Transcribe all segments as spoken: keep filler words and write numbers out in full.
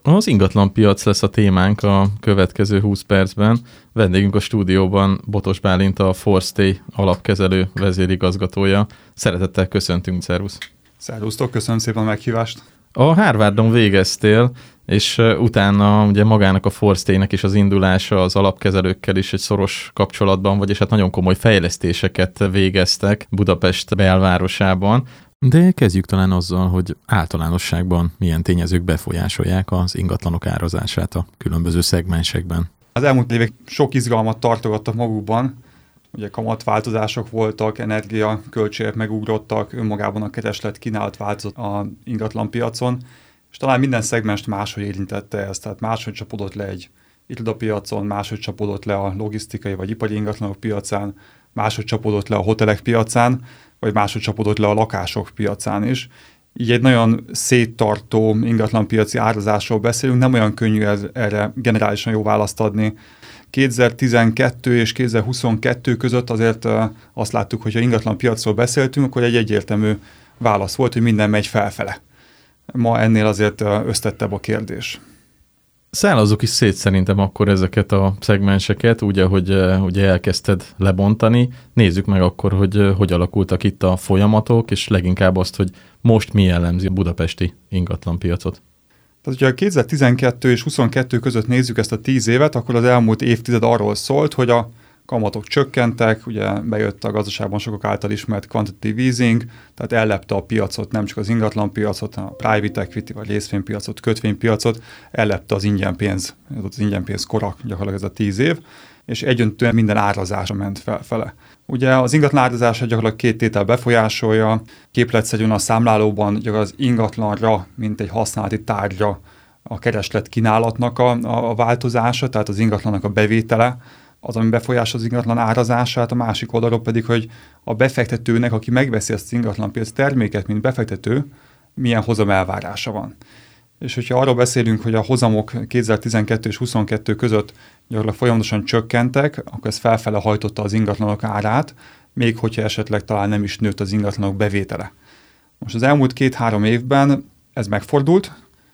Az ingatlanpiac lesz a témánk a következő húsz percben. Vendégünk a stúdióban Botos Bálint, a Forstay alapkezelő vezérigazgatója. Szeretettel köszöntünk, szervusz! Szervusztok, köszönöm szépen a meghívást! A Harvardon végeztél, és utána ugye magának a Forstaynek is az indulása az alapkezelőkkel is egy szoros kapcsolatban vagy, és hát nagyon komoly fejlesztéseket végeztek Budapest belvárosában. De kezdjük talán azzal, hogy általánosságban milyen tényezők befolyásolják az ingatlanok árazását a különböző szegmensekben. Az elmúlt évek sok izgalmat tartogattak magukban. Ugye kamatváltozások voltak, energiaköltségek megugrottak, önmagában a kereslet kínálat változott az ingatlanpiacon, és talán minden szegmenst máshogy érintette ezt, tehát máshogy csapódott le egy irodapiacon, máshogy csapódott le a logisztikai vagy ipari ingatlanok piacán, máshogy csapódott le a hotelek piacán, vagy máshogy csapódott le a lakások piacán is. Így egy nagyon széttartó ingatlanpiaci árazásról beszélünk, nem olyan könnyű ez, erre generálisan jó választ adni. kétezer-tizenkettő és kétezer-huszonkettő között azért uh, azt láttuk, hogy ha ingatlanpiacról beszéltünk, akkor egy egyértelmű válasz volt, hogy minden megy felfele. Ma ennél azért uh, összetettebb a kérdés. Szállazzuk is szét szerintem akkor ezeket a szegmenseket, úgy, ahogy ugye elkezdted lebontani. Nézzük meg akkor, hogy hogy alakultak itt a folyamatok, és leginkább azt, hogy most mi jellemzi a budapesti ingatlanpiacot. Tehát, hogyha a kétezer-tizenkettő és huszonkettő között nézzük ezt a tíz évet, akkor az elmúlt évtized arról szólt, hogy a kamatok csökkentek, ugye bejött a gazdaságban sokak által ismert quantitative easing, tehát ellepte a piacot, nem csak az ingatlanpiacot, hanem a private equity vagy részvénypiacot, kötvénypiacot, ellepte az ingyen pénz, ez az ingyen pénz kora, gyakorlatilag ez a tíz év, és egyöntően minden árazása ment felfele. Ugye az ingatlan árazása gyakorlatilag két tétel befolyásolja, képletszerűen a számlálóban gyakorlatilag az ingatlanra, mint egy használati tárgyra a kereslet kínálatnak a, a változása, tehát az ingatlannak a bevétele, az, ami befolyásolja az ingatlan árazását, a másik oldalról pedig, hogy a befektetőnek, aki megveszi ezt az ingatlanpiac terméket, mint befektető, milyen hozam elvárása van. És hogyha arról beszélünk, hogy a hozamok kétezer-tizenkettő és huszonkettő között gyakorlatilag folyamatosan csökkentek, akkor ez felfele hajtotta az ingatlanok árát, még hogyha esetleg talán nem is nőtt az ingatlanok bevétele. Most az elmúlt két-három évben ez megfordult,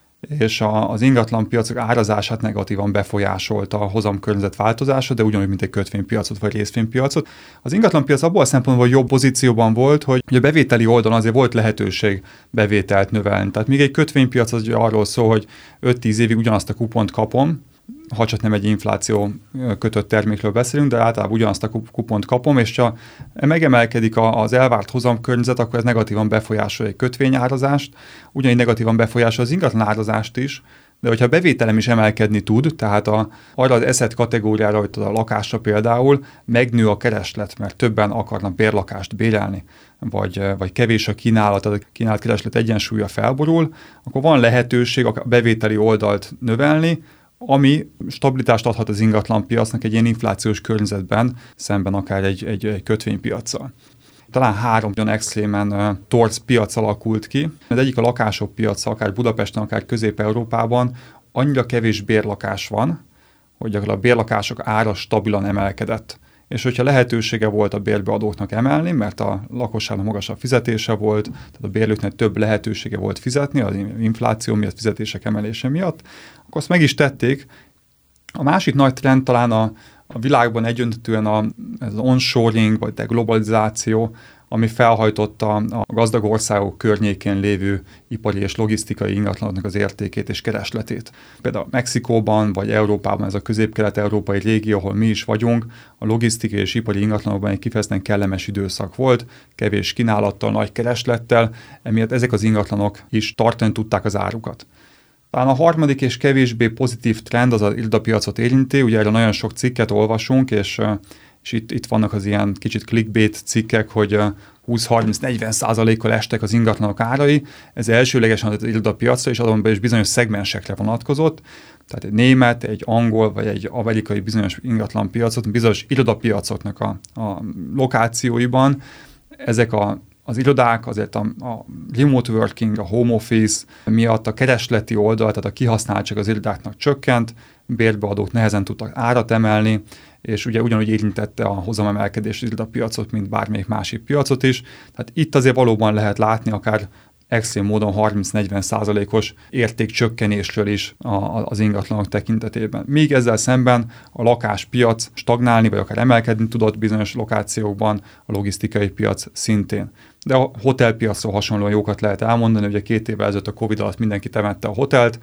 és a, az ingatlanpiacok árazását negatívan befolyásolta a hozamkörnyezet változása, de ugyanúgy, mint egy kötvénypiacot vagy részvénypiacot. Az ingatlanpiac abból a szempontból jobb pozícióban volt, hogy a bevételi oldalon azért volt lehetőség bevételt növelni. Tehát még egy kötvénypiac az arról szól, hogy öt-tíz évig ugyanazt a kupont kapom, ha csak nem egy infláció kötött termékről beszélünk, de általában ugyanazt a kupont kapom, és ha megemelkedik az elvárt hozamkörnyezet, akkor ez negatívan befolyásolja egy kötvényárazást, ugyanígy negatívan befolyásolja az ingatlan árazást is, de hogyha a bevételem is emelkedni tud, tehát a, arra az asset kategóriára, hogy a lakásra például megnő a kereslet, mert többen akarnak bérlakást bérelni, vagy, vagy kevés a kínálat, tehát a kínálat-kereslet egyensúlya felborul, akkor van lehetőség a bevételi oldalt növelni, ami stabilitást adhat az ingatlanpiacnak egy ilyen inflációs környezetben, szemben akár egy, egy, egy kötvénypiaccal. Talán három olyan extrémen uh, torz piac alakult ki. Az egyik a lakások piaca, akár Budapesten, akár Közép-Európában, annyira kevés bérlakás van, hogy a bérlakások ára stabilan emelkedett. És hogyha lehetősége volt a bérbeadóknak emelni, mert a lakosságnak magasabb fizetése volt, tehát a bérlőknek több lehetősége volt fizetni, az infláció miatt, fizetések emelése miatt, akkor azt meg is tették. A másik nagy trend talán a, a világban egyöntetően a, az onshoring, vagy a globalizáció, ami felhajtotta a gazdag országok környékén lévő ipari és logisztikai ingatlanoknak az értékét és keresletét. Például Mexikóban vagy Európában, ez a közép-kelet-európai régió, ahol mi is vagyunk, a logisztikai és ipari ingatlanokban egy kifejezetten kellemes időszak volt, kevés kínálattal, nagy kereslettel, emiatt ezek az ingatlanok is tartani tudták az árukat. Talán a harmadik és kevésbé pozitív trend az az irodapiacot érinti, ugye erre nagyon sok cikket olvasunk, és és itt, itt vannak az ilyen kicsit clickbait cikkek, hogy húsz-harminc-negyven százalékkal estek az ingatlanok árai. Ez elsőlegesen az irodapiacra, és azonban is bizonyos szegmensekre vonatkozott. Tehát egy német, egy angol, vagy egy amerikai bizonyos ingatlanpiacot, bizonyos irodapiacoknak a, a lokációiban ezek a az irodák, azért a, a remote working, a home office miatt a keresleti oldal, tehát a kihasználtság az irodáknak csökkent, bérbeadók nehezen tudtak árat emelni, és ugye ugyanúgy érintette a hozamemelkedés az irodapiacot, mint bármelyik másik piacot is. Tehát itt azért valóban lehet látni akár extrém módon harminc-negyven százalékos értékcsökkenésről is az ingatlanok tekintetében. Míg ezzel szemben a lakáspiac stagnálni, vagy akár emelkedni tudott bizonyos lokációkban, a logisztikai piac szintén. De a hotelpiacról hasonlóan jókat lehet elmondani, hogy a két évvel ezelőtt a Covid alatt mindenki temette a hotelt,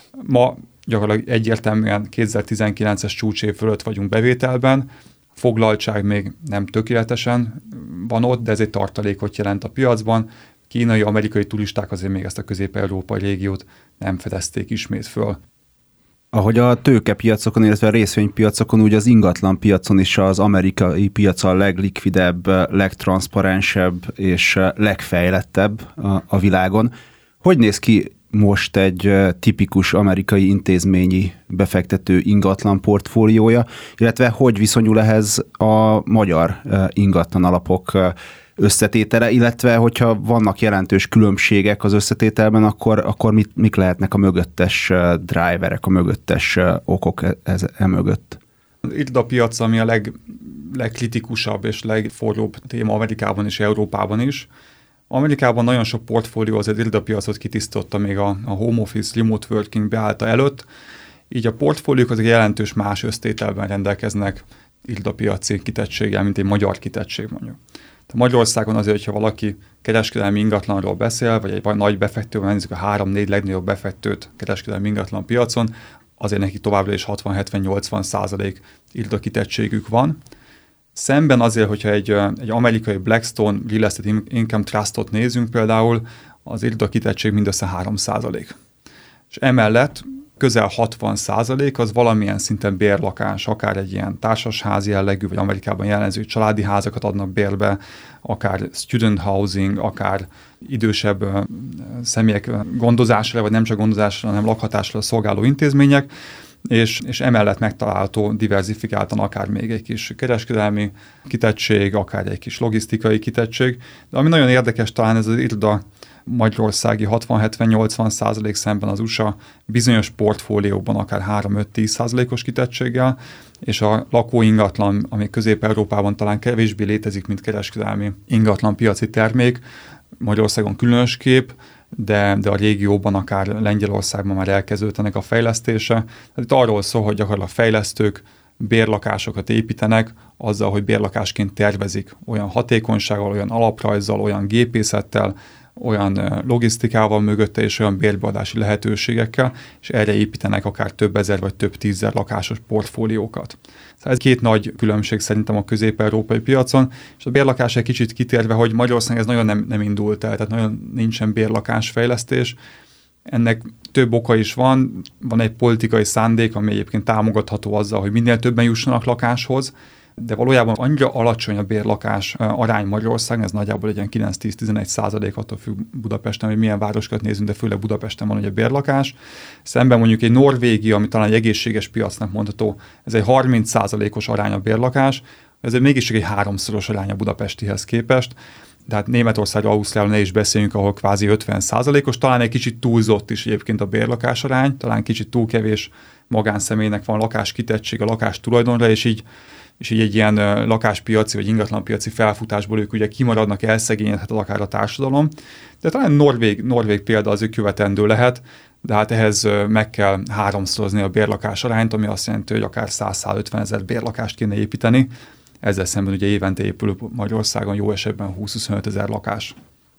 ma gyakorlatilag egyértelműen kétezer-tizenkilences csúcsév fölött vagyunk bevételben, foglaltság még nem tökéletesen van ott, de ez egy tartalékot jelent a piacban. Kínai, amerikai turisták azért még ezt a közép-európai régiót nem fedezték ismét föl. Ahogy a tőkepiacokon, illetve a részvénypiacokon, úgy az ingatlan piacon is az amerikai piac a leglikvidebb, legtranszparensebb és legfejlettebb a világon. Hogy néz ki most egy tipikus amerikai intézményi befektető ingatlan portfóliója, illetve hogy viszonyul ehhez a magyar ingatlan alapok összetétele, illetve hogyha vannak jelentős különbségek az összetételben, akkor, akkor mit, mik lehetnek a mögöttes driverek, a mögöttes okok ez, e mögött? Itt a piac, ami a leg, legkritikusabb és legforróbb téma Amerikában és Európában is. Amerikában nagyon sok portfólió az irodapiacot kitisztotta még a, a home office, remote working beállta előtt, így a portfóliók azok jelentős más össztételben rendelkeznek irodapiaci kitettséggel, mint egy magyar kitettség mondjuk. Magyarországon azért, hogyha valaki kereskedelmi ingatlanról beszél, vagy egy nagy befektetővel nézzük a három-négy legnagyobb befektetőt kereskedelmi ingatlan piacon, azért neki továbbra is hatvan-hetven-nyolcvan százalék irodakitettségük van. Szemben azért, hogyha egy, egy amerikai Blackstone Real Estate Income Trustot nézünk például, az irodakitettség mindössze három százalék. És emellett közel hatvan százalék az valamilyen szinten bérlakás, akár egy ilyen társasházi jellegű, vagy Amerikában jellemző családi házakat adnak bérbe, akár student housing, akár idősebb uh, személyek gondozásra, vagy nem csak gondozásra, hanem lakhatásra szolgáló intézmények, és, és emellett megtalálható diverzifikáltan akár még egy kis kereskedelmi kitettség, akár egy kis logisztikai kitettség. De ami nagyon érdekes talán ez az iroda magyarországi hatvan-hetven-nyolcvan százalék szemben az u es á bizonyos portfóliókban akár három-öt-tíz százalékos kitettséggel, és a lakóingatlan, ami Közép-Európában talán kevésbé létezik, mint kereskedelmi ingatlan piaci termék, Magyarországon különös kép, de, de a régióban, akár Lengyelországban már elkezdődött ennek a fejlesztése. Tehát itt arról szól, hogy gyakorlatilag a fejlesztők bérlakásokat építenek azzal, hogy bérlakásként tervezik olyan hatékonysággal, olyan alaprajzzal, olyan gépészettel, olyan logisztikával mögötte és olyan bérbeadási lehetőségekkel, és erre építenek akár több ezer vagy több tízezer lakásos portfóliókat. Szóval ez két nagy különbség szerintem a közép-európai piacon, és a bérlakás egy kicsit kitérve, hogy Magyarországon ez nagyon nem, nem indult el, tehát nagyon nincsen bérlakásfejlesztés. Ennek több oka is van, van egy politikai szándék, ami egyébként támogatható azzal, hogy minél többen jussanak lakáshoz, de valójában annyira alacsony a bérlakás arány Magyarországon, ez nagyjából egy ilyen kilenc-tíz-tizenegy százalék, attól függ Budapesten, hogy milyen városokat nézünk, de főleg Budapesten van ugye bérlakás. Szemben mondjuk egy Norvégia, ami talán egy egészséges piacnak mondható, ez egy harminc százalékos arány a bérlakás, ez mégis csak egy háromszoros arány a budapestihez képest. De hát Németország, Ausztriáról ne is beszéljünk, ahol kvázi ötven százalékos, talán egy kicsit túlzott is egyébként a bérlakás arány, talán kicsit túl kevés magánszemélynek van lakáskitettség a lakás tulajdonra, és így és így egy ilyen lakáspiaci vagy ingatlanpiaci felfutásból ők ugye kimaradnak, elszegényedhet akár a társadalom. De talán norvég, norvég példa az ő követendő lehet, de hát ehhez meg kell háromszorozni a bérlakás arányt, ami azt jelenti, hogy akár száz-százötven ezer bérlakást kéne építeni. Ezzel szemben ugye évente épül Magyarországon jó esetben húsz-huszonöt ezer lakás.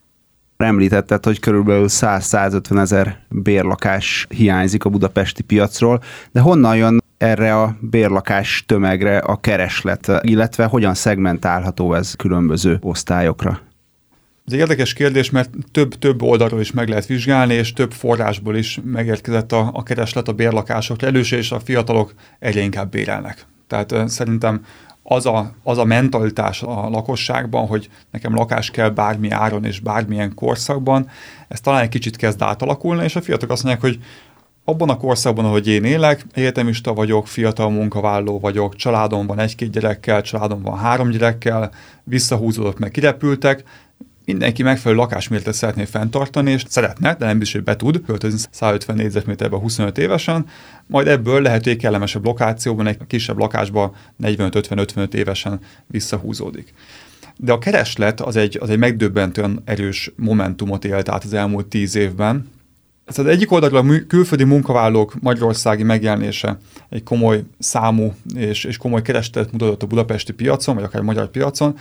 Említetted, hogy körülbelül száz-százötven ezer bérlakás hiányzik a budapesti piacról, de honnan jön erre a bérlakás tömegre a kereslet, illetve hogyan szegmentálható ez különböző osztályokra? Ez egy érdekes kérdés, mert több-több oldalról is meg lehet vizsgálni, és több forrásból is megérkezett a, a kereslet a bérlakásokra. Először is a fiatalok egyre inkább bérelnek. Tehát uh, szerintem az a, az a mentalitás a lakosságban, hogy nekem lakás kell bármi áron és bármilyen korszakban, ez talán egy kicsit kezd átalakulni, és a fiatalok azt mondják, hogy abban a korszakban, ahogy én élek, egyetemista vagyok, fiatal munkavállaló vagyok, családom van egy-két gyerekkel, családom van három gyerekkel, visszahúzódott meg, kirepültek, mindenki megfelelő lakásméretet szeretné fenntartani, és szeretne, de nem biztos, hogy be tud költözni százötven négyzetméterbe huszonöt évesen, majd ebből lehet, hogy kellemesebb lokációban, egy kisebb lakásban negyvenöt-ötven-ötvenöt évesen visszahúzódik. de a kereslet az egy, az egy megdöbbentően erős momentumot élt át az elmúlt tíz évben. Ez az egyik oldalról a külföldi munkavállalók magyarországi megjelenése egy komoly számú és, és komoly keresletet mutatott a budapesti piacon, vagy akár a magyar piacon.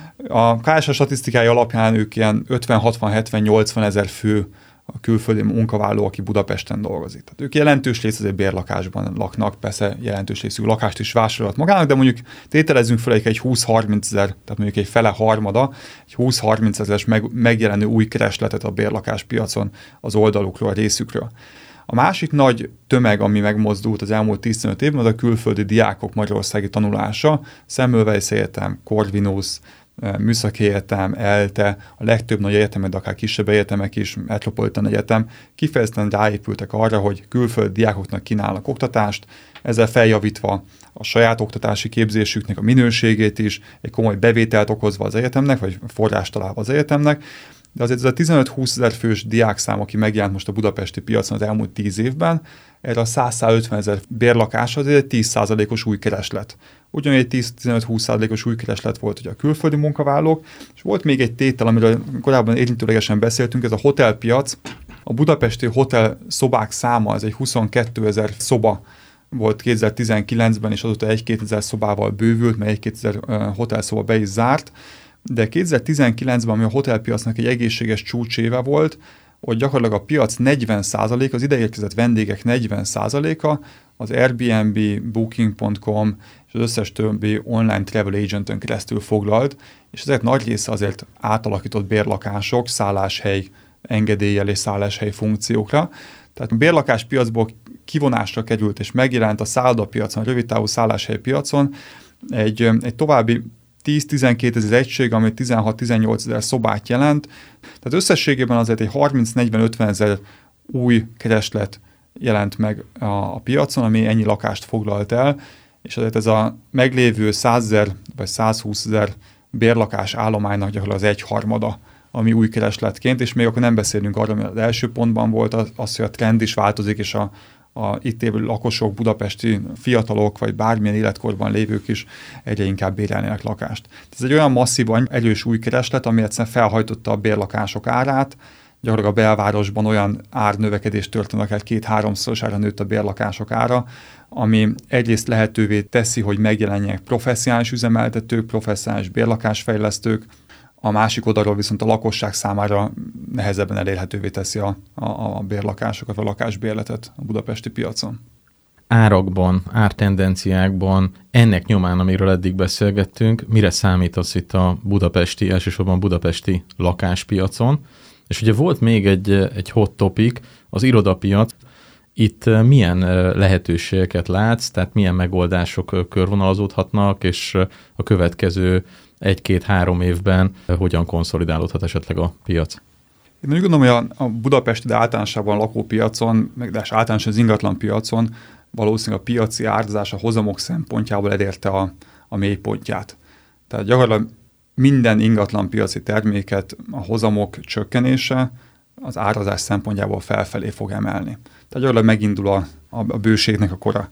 A ká es há statisztikája alapján ők ilyen ötven, hatvan, hetven, nyolcvan ezer fő a külföldi munkavállaló, aki Budapesten dolgozik. Tehát ők jelentős rész azért bérlakásban laknak, persze jelentős részű lakást is vásárolhat magának, de mondjuk tételezzünk fel egy húsz-harminc ezer, tehát mondjuk egy fele harmada, egy húsz-harminc ezeres meg, megjelenő új keresletet a bérlakáspiacon az oldalukról, a részükről. A másik nagy tömeg, ami megmozdult az elmúlt tizenöt évben, az a külföldi diákok magyarországi tanulása, Semmelweis Egyetem, Corvinus, Műszaki Egyetem, ELTE, a legtöbb nagy egyetemek, de akár kisebb egyetemek is, Metropolitan Egyetem kifejezetten ráépültek arra, hogy külföldi diákoknak kínálnak oktatást, ezzel feljavítva a saját oktatási képzésüknek a minőségét is, egy komoly bevételt okozva az egyetemnek, vagy forrást találva az egyetemnek, de azért ez a tizenöt-húsz ezer fős diákszám, aki megjelent most a budapesti piacon az elmúlt tíz évben, erre a száz-százötven ezer bérlakás az egy tíz százalékos új kereslet. Ugyanúgy egy tíz-tizenöt-húsz százalékos új kereslet volt ugye a külföldi munkavállalók, és volt még egy tétel, amiről korábban érintőlegesen beszéltünk, ez a hotelpiac. A budapesti hotel szobák száma, ez egy huszonkettő ezer szoba volt kétezer-tizenkilencben, és azóta egy-két ezer szobával bővült, mert egy-két ezer hotelszoba be is zárt, de kétezer-tizenkilencben, ami a hotelpiacnak egy egészséges csúcséve volt, hogy gyakorlatilag a piac negyven százaléka, az ideérkezett vendégek negyven százaléka az Airbnb, Booking pont com és az összes többi online travel agenten keresztül foglalt, és ezek nagy része azért átalakított bérlakások, szálláshely engedéllyel és szálláshely funkciókra. Tehát a bérlakáspiacból kivonásra került és megjelent a szállodapiacon, a rövidtávú szálláshely piacon egy, egy további tíz-tizenkét ezer egység, ami tizenhat-tizennyolc ezer szobát jelent. Tehát összességében azért egy harminc-negyven-ötven ezer új kereslet jelent meg a, a piacon, ami ennyi lakást foglalt el, és azért ez a meglévő százezer vagy százhúsz ezer bérlakás állománynak gyakorlatilag az egyharmada, ami új keresletként, és még akkor nem beszélünk arról, hogy az első pontban volt az, az hogy a trend is változik, és a a itt élő lakosok, budapesti fiatalok, vagy bármilyen életkorban lévők is egyre inkább bérelnének lakást. Ez egy olyan masszív, erős új kereslet, ami egyszerűen felhajtotta a bérlakások árát, gyakorlatilag a belvárosban olyan árnövekedés történt, akár két-háromszorosára nőtt a bérlakások ára, ami egyrészt lehetővé teszi, hogy megjelenjenek professzionális üzemeltetők, professzionális bérlakásfejlesztők, a másik oldalról viszont a lakosság számára nehezebben elérhetővé teszi a, a, a bérlakásokat, a lakásbérletet a budapesti piacon. Árakban, ártendenciákban, ennek nyomán, amiről eddig beszélgettünk, mire számítasz itt a budapesti, elsősorban budapesti lakáspiacon? És ugye volt még egy, egy hot topic, az irodapiac. Itt milyen lehetőségeket látsz, tehát milyen megoldások körvonalazódhatnak, és a következő egy-két-három évben hogyan konszolidálódhat esetleg a piac? Én úgy gondolom, hogy a, a budapesti, de általánosában a lakópiacon, meg de általánosan az ingatlan piacon valószínűleg a piaci árazás a hozamok szempontjából elérte a, a mélypontját. Tehát gyakorlatilag minden ingatlan piaci terméket a hozamok csökkenése az árazás szempontjából felfelé fog emelni. Tehát gyakorlatilag megindul a, a, a bőségnek a kora.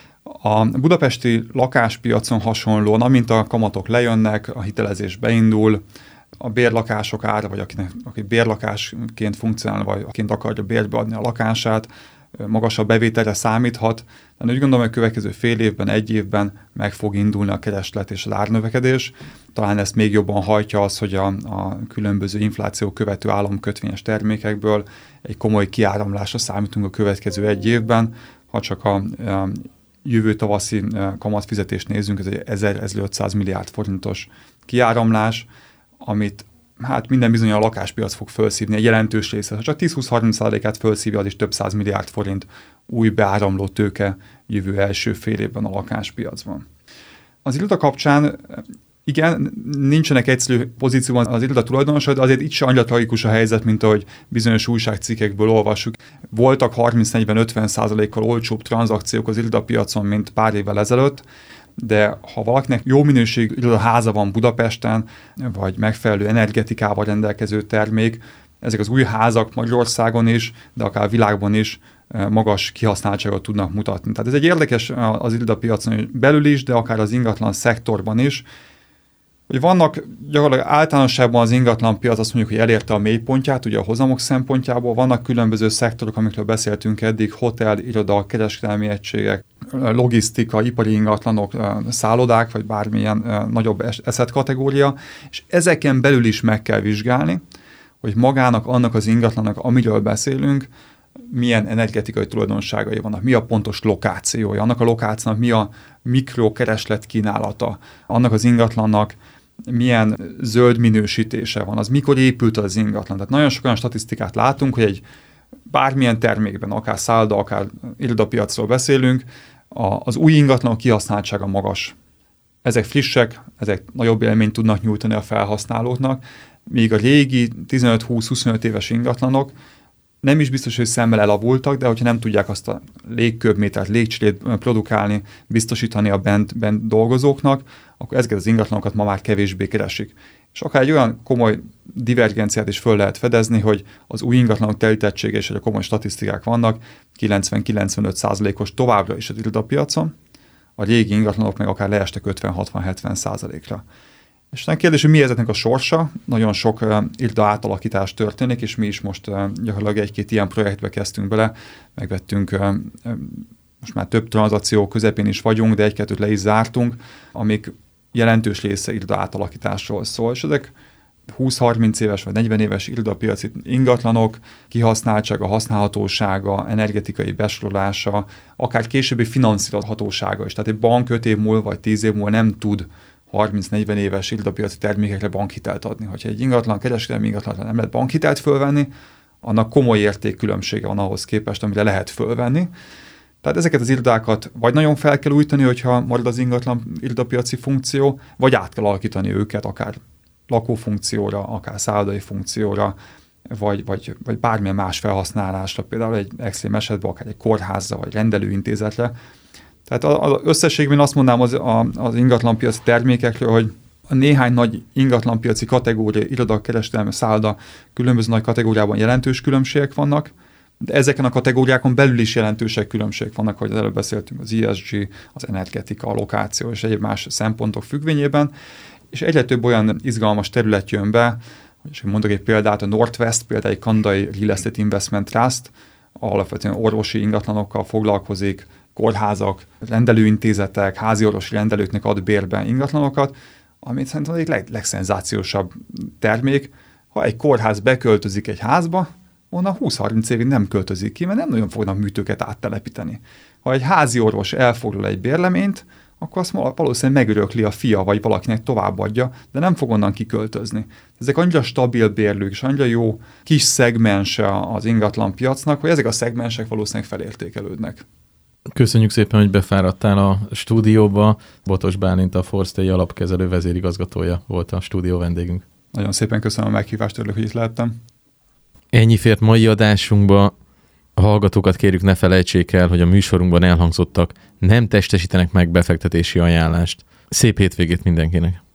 A budapesti lakáspiacon hasonlóan, amint a kamatok lejönnek, a hitelezés beindul, a bérlakások ára, vagy akinek, aki bérlakásként funkcionál, vagy aként akarja bérbe adni a lakását, magasabb bevételre számíthat. De úgy gondolom, hogy a következő fél évben, egy évben meg fog indulni a kereslet és az árnövekedés. Talán ezt még jobban hajtja az, hogy a, a különböző infláció követő államkötvényes termékekből egy komoly kiáramlásra számítunk a következő egy évben, ha csak a, a jövő tavaszi kamatfizetést nézzünk, ez egy ezer-ezerötszáz milliárd forintos kiáramlás, amit hát minden bizony a lakáspiac fog felszívni, egy jelentős része. Ha csak tíz-húsz-harminc százalékát felszívja, az is több száz milliárd forint új beáramló tőke jövő első fél évben a lakáspiacban. Az iroda kapcsán igen, nincsenek egyszerű pozícióban az iroda tulajdonosai, de azért itt sem annyira tragikus a helyzet, mint ahogy bizonyos újságcikkekből olvassuk. Voltak harminc-negyven-ötven százalékkal olcsóbb tranzakciók az irodapiacon, mint pár évvel ezelőtt, de ha valakinek jó minőségű irodaháza van Budapesten, vagy megfelelő energetikával rendelkező termék, ezek az új házak Magyarországon is, de akár a világban is magas kihasználtságot tudnak mutatni. Tehát ez egy érdekes az irodapiacon belül is, de akár az ingatlan szektorban is. hogy vannak gyakorlatilag általánosságban az ingatlanpiac azt mondjuk, hogy elérte a mélypontját, ugye a hozamok szempontjából, vannak különböző szektorok, amikről beszéltünk eddig, hotel, iroda, kereskedelmi egységek, logisztika, ipari ingatlanok, szállodák, vagy bármilyen nagyobb asset kategória, és ezeken belül is meg kell vizsgálni, hogy magának, annak az ingatlannak, amiről beszélünk, milyen energetikai tulajdonságai vannak, mi a pontos lokációja, annak a lokációnak mi a mikrokereslet kínálata, annak az ingatlannak milyen zöld minősítése van, az mikor épült az ingatlan. Tehát nagyon sok olyan statisztikát látunk, hogy egy bármilyen termékben, akár szálloda, akár irodapiacról beszélünk, a, az új ingatlanok kihasználtsága magas. Ezek frissek, ezek nagyobb élményt tudnak nyújtani a felhasználóknak, míg a régi tizenöt-húsz-huszonöt éves ingatlanok nem is biztos, hogy szemmel elavultak, de hogyha nem tudják azt a légköbmétert, légcserét produkálni, biztosítani a bent, bent dolgozóknak, akkor ezeket az ingatlanokat ma már kevésbé keresik. És akár egy olyan komoly divergenciát is föl lehet fedezni, hogy az új ingatlanok telítettsége és a komoly statisztikák vannak, kilencven-kilencvenöt százalékos továbbra is az irodapiacon, a régi ingatlanok meg akár leestek ötven-hatvan-hetven százalékra. És a kérdés, hogy mi ezeknek a sorsa, nagyon sok uh, iroda átalakítás történik, és mi is most uh, gyakorlatilag egy-két ilyen projektbe kezdtünk bele, megvettünk, uh, uh, most már több tranzakció közepén is vagyunk, de egy-kettőt le is zártunk, amik jelentős része iroda átalakításról szól, és ezek húsz-harminc éves vagy negyven éves irodapiaci ingatlanok, kihasználtsága, használhatósága, energetikai besorolása, akár későbbi finanszírozhatósága is. Tehát egy bank öt év múlva vagy tíz év múlva nem tud harminc-negyven éves irodapiaci termékekre bankhitelt adni. Hogyha egy ingatlan, kereskedelmi ingatlan nem lehet bankhitelt fölvenni, annak komoly értékkülönbsége van ahhoz képest, amire lehet fölvenni. Tehát ezeket az irodákat vagy nagyon fel kell újítani, hogyha marad az ingatlan irodapiaci funkció, vagy át kell alakítani őket akár lakófunkcióra, akár szállodai funkcióra, vagy, vagy, vagy bármilyen más felhasználásra, például egy extrém esetben akár egy kórházra, vagy rendelőintézetre. Tehát az összességben azt mondanám az, az ingatlanpiaci termékekről, hogy a néhány nagy ingatlanpiaci kategória, iroda, kereskedelmi, szálloda, különböző nagy kategóriában jelentős különbségek vannak, de ezeken a kategóriákon belül is jelentősek különbségek vannak, hogy az előbb beszéltünk, az E S G, az energetika, a lokáció és egyéb más szempontok függvényében, és egyre több olyan izgalmas terület jön be, és mondok egy példát, a Northwest, például egy kanadai Real Estate Investment Trust, alapvetően orvosi ingatlanokkal foglalkozik, kórházak, rendelőintézetek, háziorvosi rendelőknek ad bérben ingatlanokat, amit szerintem egy leg, legszenzációsabb termék. Ha egy kórház beköltözik egy házba, onnan húsz-harminc évig nem költözik ki, mert nem nagyon fognak műtőket áttelepíteni. Ha egy házi orvos elfoglal egy bérleményt, akkor azt valószínűleg megörökli a fia, vagy valakinek továbbadja, de nem fog onnan kiköltözni. Ezek annyira stabil bérlők, és annyira jó kis szegmense az ingatlan piacnak, hogy ezek a szegmensek valószínűleg felértékelődnek. Köszönjük szépen, hogy befáradtál a stúdióba. Botos Bálint, a Forstay alapkezelő vezérigazgatója volt a stúdió vendégünk. Nagyon szépen köszönöm a meghívást, örülök, hogy itt lehettem. Ennyi fért mai adásunkba. A hallgatókat kérjük, ne felejtsék el, hogy a műsorunkban elhangzottak nem testesítenek meg befektetési ajánlást. Szép hétvégét mindenkinek!